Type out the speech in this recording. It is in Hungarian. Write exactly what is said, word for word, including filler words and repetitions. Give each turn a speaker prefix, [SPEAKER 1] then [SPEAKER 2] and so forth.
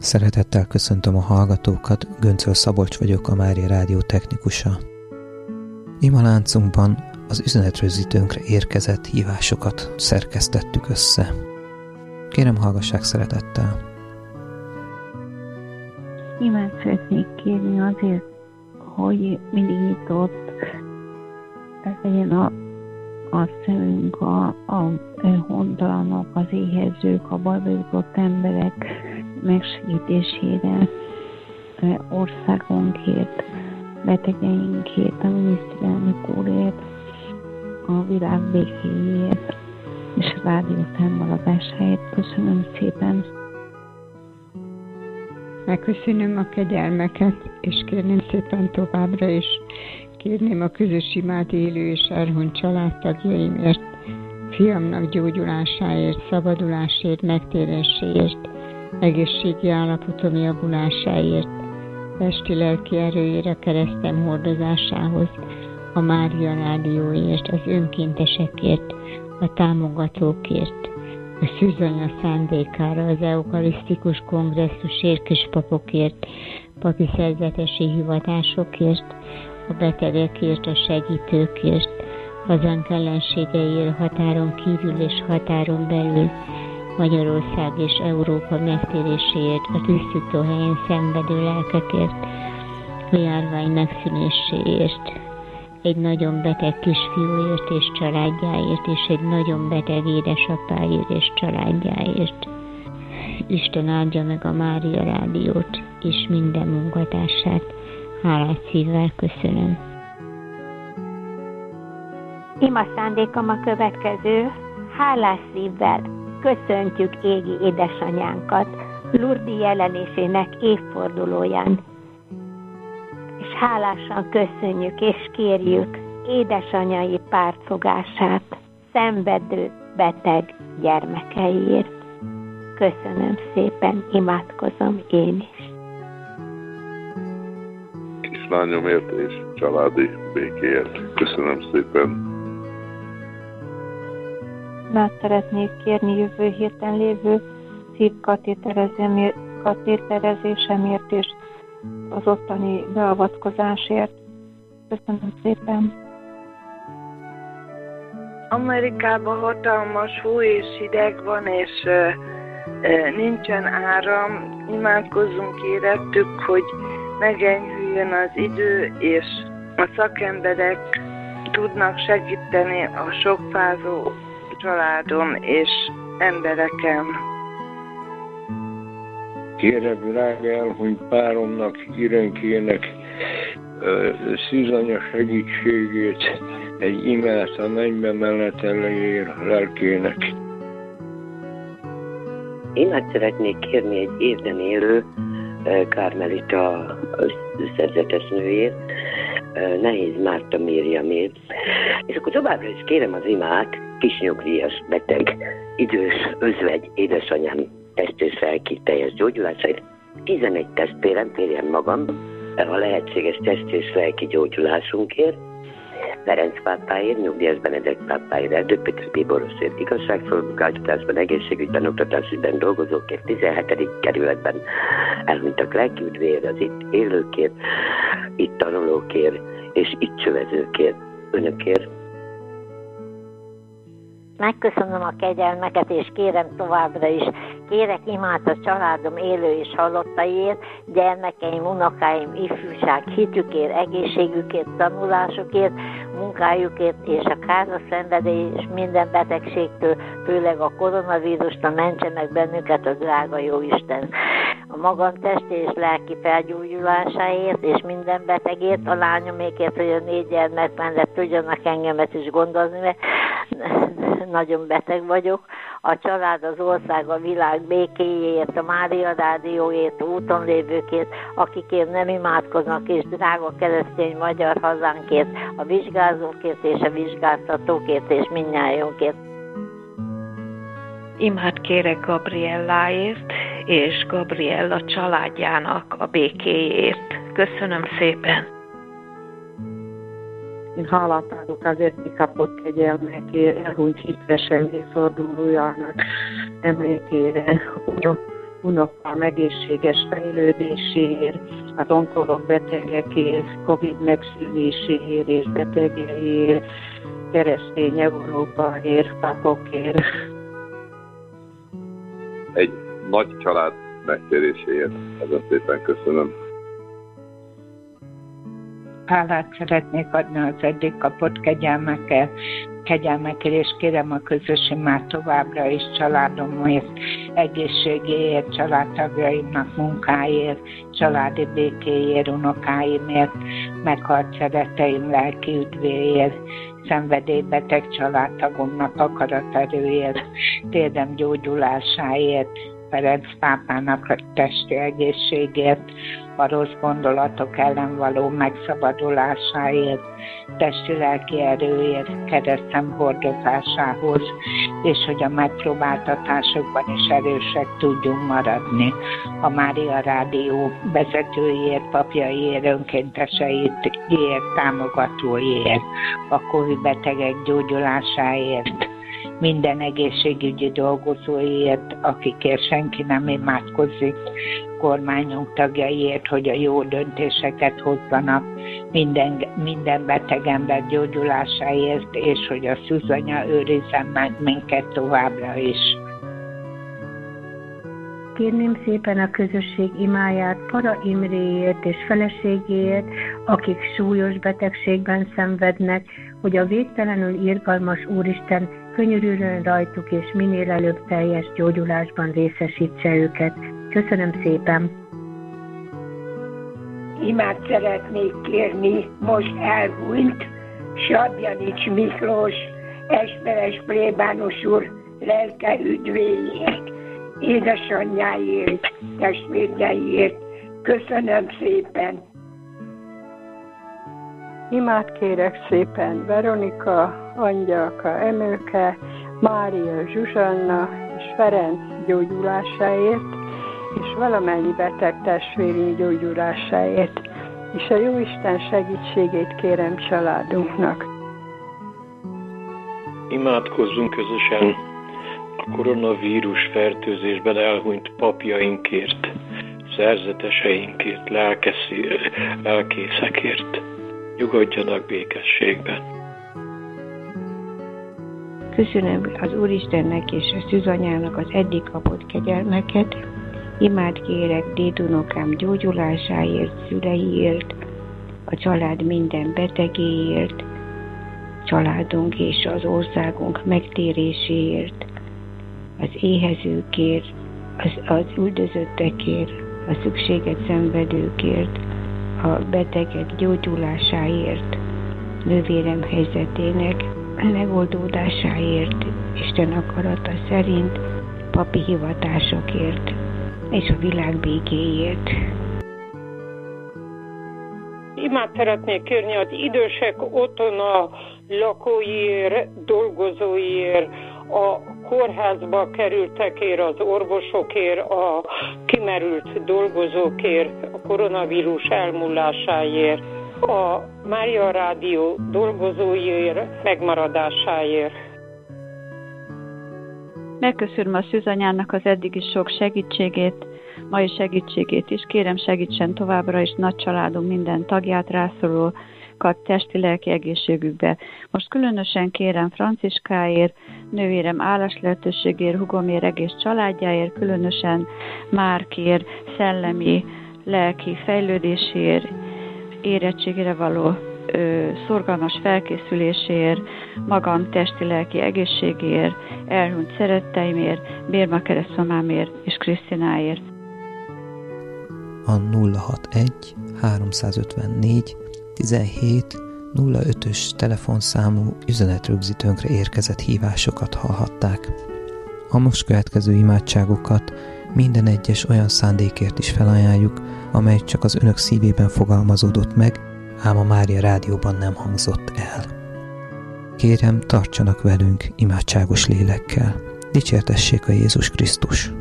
[SPEAKER 1] Szeretettel köszöntöm a hallgatókat, Göncöl Szabolcs vagyok, a Mária Rádió technikusa. Ima láncunkban az üzenetrögzítőnkre érkezett hívásokat szerkesztettük össze. Kérem, hallgassák szeretettel.
[SPEAKER 2] Imát szeretnék kérni azért, hogy mindig nyitott legyen a, a szemünk, a, a hontalanok, az éhezők, a bajba jutott emberek megsegítésére, országunkért, betegeinkért, a miniszterelnök úrért, a világ békéjéért és a rádió fennmaradásáért. Köszönöm szépen!
[SPEAKER 3] Megköszönöm a kegyelmeket, és kérném szépen továbbra is. Kérném a közös imát élő és elhunyt családtagjaimért, fiamnak gyógyulásáért, szabadulásért, megtéréséért, egészségi állapotom javulásáért, testi-lelki erőért a keresztem hordozásához, a Mária Rádióért, az önkéntesekért, a támogatókért, a szűzanya szándékára, az eukarisztikus kongresszusért, kispapokért, papi szerzetesi hivatásokért, a betegekért, a segítőkért, hazánk ellenségeiért határon kívül és határon belül, Magyarország és Európa megtéréséért, a tisztítóhelyen szenvedő lelkekért, a járvány megszűnéséért, egy nagyon beteg kisfiúért és családjáért, és egy nagyon beteg édesapáért és családjáért. Isten áldja meg a Mária Rádiót és minden munkatársát. Hálás szívvel köszönöm.
[SPEAKER 4] Ima szándékom a következő. Hálás szívvel köszöntjük égi édesanyánkat Lurdi jelenésének évfordulóján. És hálásan köszönjük és kérjük édesanyai pártfogását szenvedő, beteg gyermekeiért. Köszönöm szépen, imádkozom én is.
[SPEAKER 5] Kislányomért és családi békéért. Köszönöm szépen.
[SPEAKER 2] Mert szeretnék kérni jövő héten lévő szívkatéterezésemért és az ottani beavatkozásért. Köszönöm szépen.
[SPEAKER 6] Amerikában hatalmas hó és hideg van, és e, e, nincsen áram. Imádkozzunk érettük, hogy megenyhüljön az idő, és a szakemberek tudnak segíteni a sok fázó családon és embereken.
[SPEAKER 7] Kérem világ elhunyt páromnak, Irenkének szűzanya segítségét, egy imát a mennybe menetelőért lelkének.
[SPEAKER 8] Imát szeretnék kérni egy évben élő Kármelita szerzetesnőjét, Nehéz Márta Mériamét. És akkor továbbra is kérem az imát kisnyugdíjas, beteg, idős, özvegy, édesanyám test és lelki teljes gyógyulásait. tizenegy testvérem, férjem magam, a lehetséges test és lelki gyógyulásunkért, Ferenc pápáért, Nyugdíjas Benedek pápáért, Erdő Péter bíborosért, igazságszolgáltatásban, egészségügyben, oktatásügyben dolgozókért, tizenhetedik kerületben elhunytak lelkiüdvéért, az itt élőkért, itt tanulókért és itt csövezőkért, önökért.
[SPEAKER 4] Megköszönöm a kegyelmeket, és kérem továbbra is. Kérek imát a családom élő és halottaiért, gyermekeim, unokáim, ifjúság, hitükért, egészségükért, tanulásukért, munkájukért és a károszenvedély és minden betegségtől, főleg a koronavírustól mentse meg bennünket a drága Jóisten. A magam testi és lelki felgyógyulásáért és minden betegért, a lányomékért, hogy a négy gyermek mellett tudjanak engemet is gondozni, mert nagyon beteg vagyok. A család, az ország, a világ békéjéért, a Mária Rádióért, úton lévőkért, akikért nem imádkoznak, és drága keresztény magyar hazánkért, a vizsgázókért és a vizsgáztatókért és mindnyájunkért.
[SPEAKER 9] Imát kérek Gabrielláért és Gabriella családjának a békéjért. Köszönöm szépen!
[SPEAKER 10] Én hálát adok azért, ki kapott kegyelmekért, elhunyt hitvesen évfordulójának emlékére. unokám egészséges fejlődéséért, az onkolog betegekért, Covid megszűnéséért és betegeiért, keresztény Európaért, papokért.
[SPEAKER 5] Egy nagy család megtéréséért. Ezen szépen köszönöm.
[SPEAKER 11] Hálát szeretnék adni az eddig kapott kegyelmekkel, kegyelmekért, és kérem a közös imát továbbra is családomért, egészségéért, családtagjaimnak munkáért, családi békéért, unokáimért, meghalt szeretteim lelki üdvéért, szenvedélybeteg családtagomnak akaraterőért, térdem gyógyulásáért, Ferenc pápának a testi egészségért, a rossz gondolatok ellen való megszabadulásáért, testi-lelki erőért, keresztem hordozásához, és hogy a megpróbáltatásokban is erősek tudjunk maradni. A Mária Rádió vezetőiért, papjaiért, önkénteseiért, támogatóiért, a Covid betegek gyógyulásáért, minden egészségügyi dolgozóért, akikért senki nem imádkozik, kormányunk tagjaiért, hogy a jó döntéseket hozzanak, minden, minden beteg ember gyógyulásáért, és hogy a Szűzanya őrizzen meg minket továbbra is.
[SPEAKER 12] Kérném szépen a közösség imáját Para Imréért és feleségéért, akik súlyos betegségben szenvednek, hogy a végtelenül irgalmas Úristen könyörüljön rajtuk, és minél előbb teljes gyógyulásban részesítse őket. Köszönöm szépen!
[SPEAKER 13] Imát szeretnék kérni most elhúnyt Sabjanics Miklós, Esperes plébános úr lelke üdvéért, édesanyjáért, testvérjeiért. Köszönöm szépen!
[SPEAKER 14] Imát kérek szépen Veronika, Angyalka Emőke, Mária Zsuzsanna és Ferenc gyógyulásáért, és valamennyi beteg testvérünk gyógyulásáért, és a Jóisten segítségét kérem családunknak.
[SPEAKER 7] Imádkozzunk közösen a koronavírus fertőzésben elhunyt papjainkért, szerzeteseinkért, lelkészekért. Nyugodjanak békességben.
[SPEAKER 15] Köszönöm az Úristennek és a Szűzanyának az eddig kapott kegyelmeket. Imát kérek dédunokám gyógyulásáért, szüleiért, a család minden betegéért, családunk és az országunk megtéréséért, az éhezőkért, az, az üldözöttekért, a szükséget szenvedőkért, a betegek gyógyulásáért, nővérem helyzetének megoldódásáért, Isten akarata szerint, papi hivatásokért és a világ békéért.
[SPEAKER 16] Imát szeretnék kérni az idősek otthona lakóiért, dolgozóiért, a kórházba kerültekért, az orvosokért, a kimerült dolgozókért, a koronavírus elmúlásáért, a Mária Rádió dolgozóiért, megmaradásáért.
[SPEAKER 17] Megköszönöm a Szűzanyának az eddigi sok segítségét, mai segítségét is. Kérem, segítsen továbbra is nagy családom minden tagját, rászorulókat testi-lelki egészségükbe. Most különösen kérem Franciskáért, nővérem állás lehetőségért, hugomért, egész családjáért, különösen Márkért, szellemi, lelki fejlődésért, érettségére való ö, szorgalmas felkészülésért, magam testi-lelki egészségért, elhunyt szeretteimért, Bérma keresztmamámért és Krisztináért.
[SPEAKER 1] A nulla hatvanegy háromszázötvennégy tizenhét nulla ötös telefonszámú üzenetrögzítőnkre érkezett hívásokat hallhatták. A most következő imádságokat minden egyes olyan szándékért is felajánljuk, amely csak az önök szívében fogalmazódott meg, ám a Mária Rádióban nem hangzott el. Kérem, tartsanak velünk imádságos lélekkel. Dicsértessék a Jézus Krisztus!